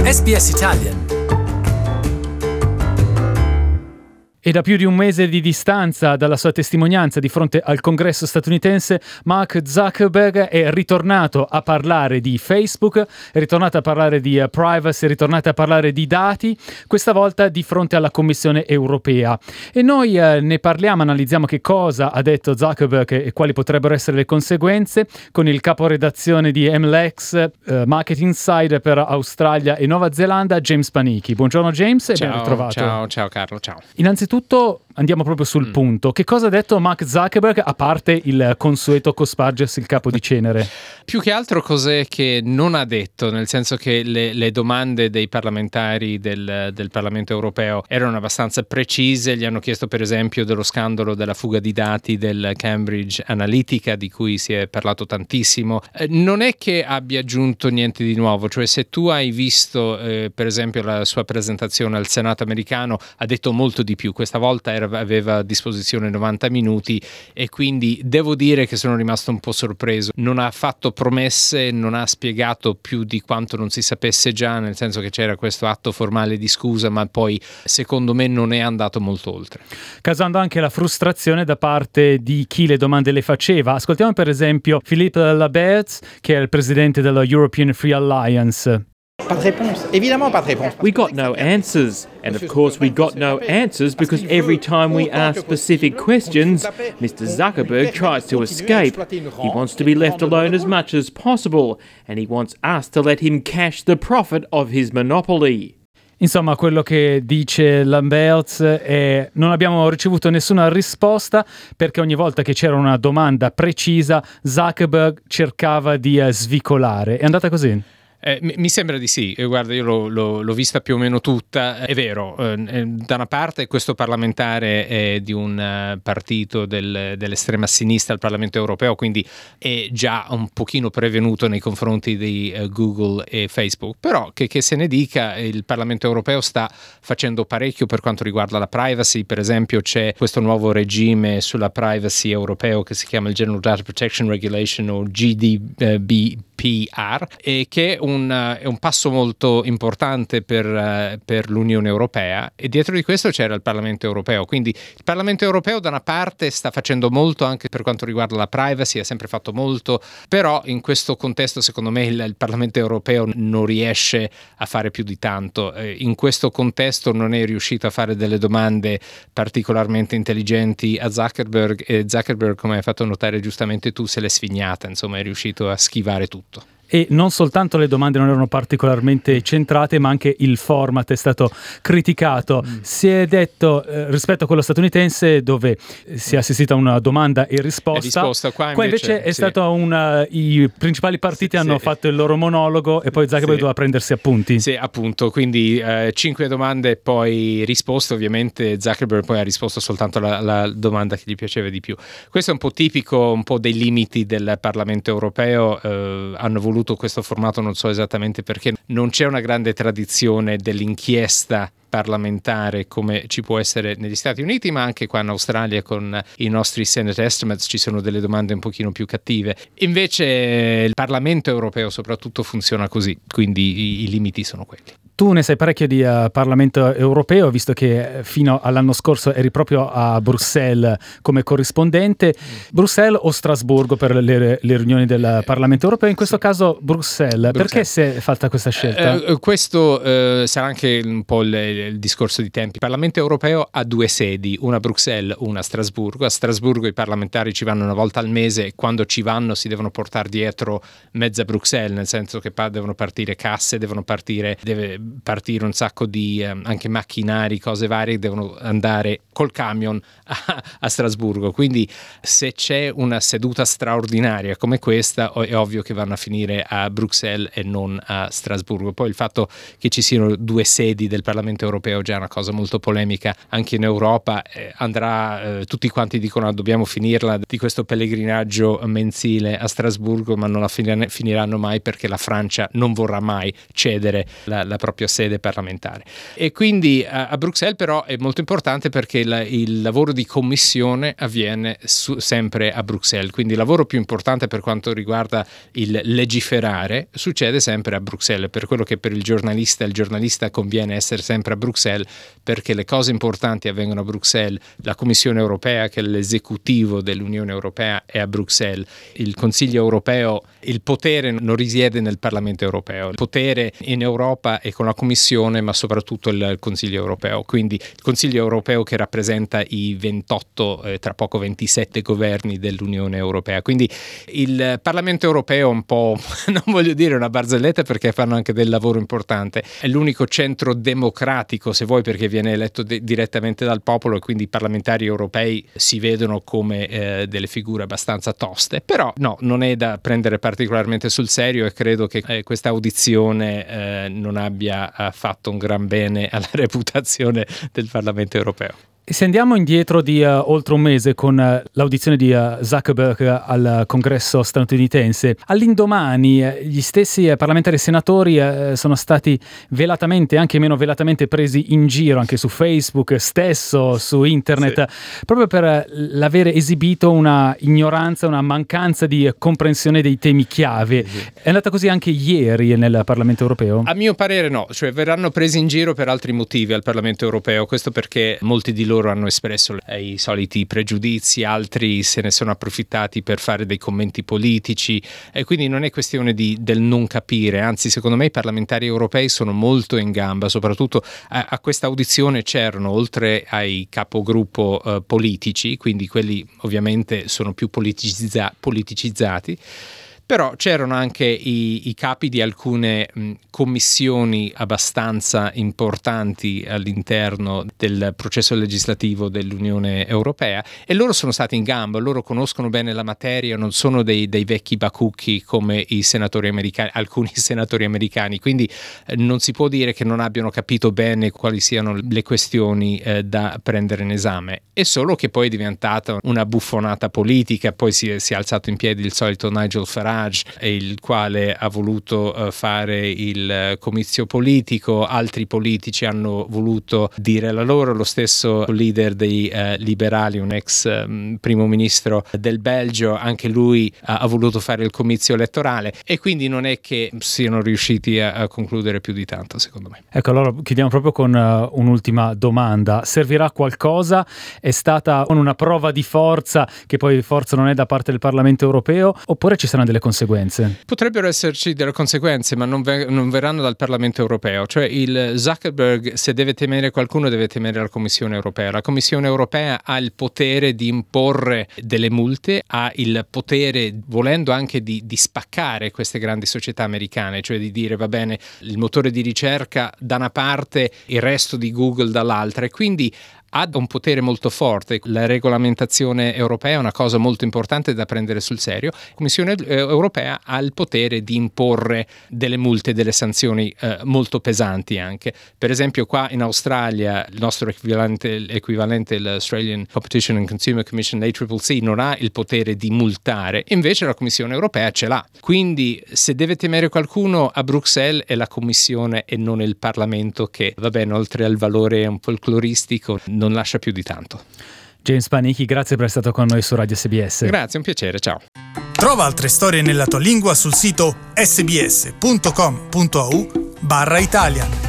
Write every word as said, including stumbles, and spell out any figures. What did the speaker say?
S B S Italian. E da più di un mese di distanza dalla sua testimonianza di fronte al Congresso statunitense, Mark Zuckerberg è ritornato a parlare di Facebook, è ritornato a parlare di uh, privacy, è ritornato a parlare di dati, questa volta di fronte alla Commissione europea. E noi uh, ne parliamo, analizziamo che cosa ha detto Zuckerberg e quali potrebbero essere le conseguenze con il caporedazione di M L X, uh, Market Insider per Australia e Nuova Zelanda, James Panichi. Buongiorno James e ciao, ben ritrovato. Ciao, ciao Carlo, ciao. Innanzitutto andiamo proprio sul mm. punto. Che cosa ha detto Mark Zuckerberg, a parte il consueto cospargersi il capo di cenere? Più che altro cos'è che non ha detto, nel senso che le, le domande dei parlamentari del, del Parlamento europeo erano abbastanza precise. Gli hanno chiesto per esempio dello scandalo della fuga di dati del Cambridge Analytica, di cui si è parlato tantissimo. Eh, non è che abbia aggiunto niente di nuovo, cioè se tu hai visto eh, per esempio la sua presentazione al Senato americano, ha detto molto di più. Questa volta era, aveva a disposizione novanta minuti e quindi devo dire che sono rimasto un po' sorpreso. Non ha fatto promesse, non ha spiegato più di quanto non si sapesse già, nel senso che c'era questo atto formale di scusa, ma poi secondo me non è andato molto oltre. Causando anche la frustrazione da parte di chi le domande le faceva. Ascoltiamo per esempio Philippe Lamberts, che è il presidente della European Free Alliance. Pas de réponse. Évidemment pas de réponse. We got no answers. And of course we got no answers because every time we ask specific questions, Mister Zuckerberg tries to escape. He wants to be left alone as much as possible, and he wants us to let him cash the profit of his monopoly. Insomma, quello che dice Lamberts è: non abbiamo ricevuto nessuna risposta perché ogni volta che c'era una domanda precisa Zuckerberg cercava di uh, svicolare. È andata così? Eh, mi sembra di sì, eh, guarda, io l'ho, l'ho, l'ho vista più o meno tutta. È vero, eh, da una parte questo parlamentare è di un uh, partito del, dell'estrema sinistra al Parlamento europeo, quindi è già un pochino prevenuto nei confronti di uh, Google e Facebook, però che, che se ne dica, il Parlamento europeo sta facendo parecchio per quanto riguarda la privacy. Per esempio c'è questo nuovo regime sulla privacy europeo che si chiama il General Data Protection Regulation o G D P R, e che è un, è un passo molto importante per, per l'Unione Europea, e dietro di questo c'era il Parlamento Europeo. Quindi il Parlamento Europeo da una parte sta facendo molto anche per quanto riguarda la privacy, ha sempre fatto molto, però in questo contesto secondo me il, il Parlamento Europeo non riesce a fare più di tanto. Eh, in questo contesto non è riuscito a fare delle domande particolarmente intelligenti a Zuckerberg, e Zuckerberg, come hai fatto notare giustamente tu, se l'è sfignata, insomma è riuscito a schivare tutto. E non soltanto le domande non erano particolarmente centrate, ma anche il format è stato criticato. Mm. Si è detto eh, rispetto a quello statunitense, dove si è assistito a una domanda e risposta, è risposta qua, qua invece, invece è sì. stato una, i principali partiti sì, hanno sì. fatto il loro monologo e poi Zuckerberg sì. doveva prendersi appunti. Sì, appunto, quindi eh, cinque domande e poi risposte. Ovviamente Zuckerberg poi ha risposto soltanto alla, alla domanda che gli piaceva di più. Questo è un po' tipico, un po' dei limiti del Parlamento europeo. Eh, hanno voluto questo formato, non so esattamente perché. Non c'è una grande tradizione dell'inchiesta parlamentare come ci può essere negli Stati Uniti, ma anche qua in Australia con i nostri Senate Estimates ci sono delle domande un pochino più cattive. Invece il Parlamento europeo soprattutto funziona così, quindi i, i limiti sono quelli. Tu ne sai parecchio di uh, Parlamento europeo, visto che fino all'anno scorso eri proprio a Bruxelles come corrispondente. Bruxelles o Strasburgo per le, le riunioni del Parlamento europeo? In questo sì. caso Bruxelles. Bruxelles. Perché si è fatta questa scelta? Eh, questo eh, sarà anche un po' il, il discorso di tempi. Il Parlamento europeo ha due sedi, una a Bruxelles, una a Strasburgo. A Strasburgo i parlamentari ci vanno una volta al mese e quando ci vanno si devono portare dietro mezza Bruxelles, nel senso che pa- devono partire casse, devono partire... Deve, partire un sacco di eh, anche macchinari, cose varie, devono andare col camion a, a Strasburgo. Quindi se c'è una seduta straordinaria come questa è ovvio che vanno a finire a Bruxelles e non a Strasburgo. Poi il fatto che ci siano due sedi del Parlamento europeo è già una cosa molto polemica anche in Europa. eh, andrà eh, tutti quanti dicono dobbiamo finirla di questo pellegrinaggio mensile a Strasburgo, ma non la finiranno mai perché la Francia non vorrà mai cedere la, la propria propria sede parlamentare. E quindi a, a Bruxelles però è molto importante perché la, il lavoro di commissione avviene su, sempre a Bruxelles, quindi il lavoro più importante per quanto riguarda il legiferare succede sempre a Bruxelles, per quello che per il giornalista il giornalista conviene essere sempre a Bruxelles, perché le cose importanti avvengono a Bruxelles, la Commissione europea, che è l'esecutivo dell'Unione Europea, è a Bruxelles, il Consiglio europeo, il potere non risiede nel Parlamento europeo, il potere in Europa è con la Commissione, ma soprattutto il Consiglio europeo, quindi il Consiglio europeo che rappresenta i ventotto, eh, tra poco ventisette governi dell'Unione Europea, quindi il Parlamento europeo è un po', non voglio dire una barzelletta perché fanno anche del lavoro importante, è l'unico centro democratico, se vuoi, perché viene eletto de- direttamente dal popolo e quindi i parlamentari europei si vedono come eh, delle figure abbastanza toste, però no, non è da prendere particolarmente sul serio e credo che eh, questa audizione eh, non abbia eh, fatto un gran bene alla reputazione del Parlamento europeo. Se andiamo indietro di uh, oltre un mese con uh, l'audizione di uh, Zuckerberg al uh, congresso statunitense, all'indomani uh, gli stessi uh, parlamentari e senatori uh, sono stati velatamente, anche meno velatamente, presi in giro anche su Facebook stesso, su internet, sì. proprio per uh, l'avere esibito una ignoranza, una mancanza di uh, comprensione dei temi chiave. Sì. È andata così anche ieri nel Parlamento europeo? A mio parere no, cioè verranno presi in giro per altri motivi al Parlamento europeo, questo perché molti di loro hanno espresso i soliti pregiudizi, altri se ne sono approfittati per fare dei commenti politici e quindi non è questione di, del non capire, anzi secondo me i parlamentari europei sono molto in gamba, soprattutto a, a questa audizione c'erano, oltre ai capogruppo eh, politici, quindi quelli ovviamente sono più politicizza- politicizzati, però c'erano anche i, i capi di alcune mh, commissioni abbastanza importanti all'interno del processo legislativo dell'Unione Europea e loro sono stati in gamba, loro conoscono bene la materia, non sono dei, dei vecchi bacucchi come i senatori americani, alcuni senatori americani, quindi eh, non si può dire che non abbiano capito bene quali siano le questioni eh, da prendere in esame. È solo che poi è diventata una buffonata politica, poi si è, si è alzato in piedi il solito Nigel Farage, il quale ha voluto uh, fare il comizio politico, altri politici hanno voluto dire la loro, lo stesso leader dei uh, liberali, un ex um, primo ministro del Belgio, anche lui uh, ha voluto fare il comizio elettorale e quindi non è che siano riusciti a, a concludere più di tanto, secondo me. Ecco, allora chiudiamo proprio con uh, un'ultima domanda. Servirà qualcosa? È stata una prova di forza, che poi forza non è da parte del Parlamento europeo, oppure ci saranno delle conseguenze? Potrebbero esserci delle conseguenze, ma non, ver- non verranno dal Parlamento europeo. Cioè il Zuckerberg, se deve temere qualcuno, deve temere la Commissione europea. La Commissione europea ha il potere di imporre delle multe, ha il potere, volendo anche di, di spaccare queste grandi società americane, cioè di dire va bene, il motore di ricerca da una parte, il resto di Google dall'altra, e quindi ha un potere molto forte. La regolamentazione europea è una cosa molto importante da prendere sul serio. La Commissione europea ha il potere di imporre delle multe, delle sanzioni eh, molto pesanti anche. Per esempio qua in Australia il nostro equivalente, equivalente l'Australian Competition and Consumer Commission, l'A C C C, non ha il potere di multare, invece la Commissione europea ce l'ha. Quindi se deve temere qualcuno a Bruxelles è la Commissione e non il Parlamento, che va bene, oltre al valore un folcloristico non lascia più di tanto. James Panichi, grazie per essere stato con noi su Radio S B S. Grazie, un piacere, ciao. Trova altre storie nella tua lingua sul sito sbs punto com punto a u barra Italian.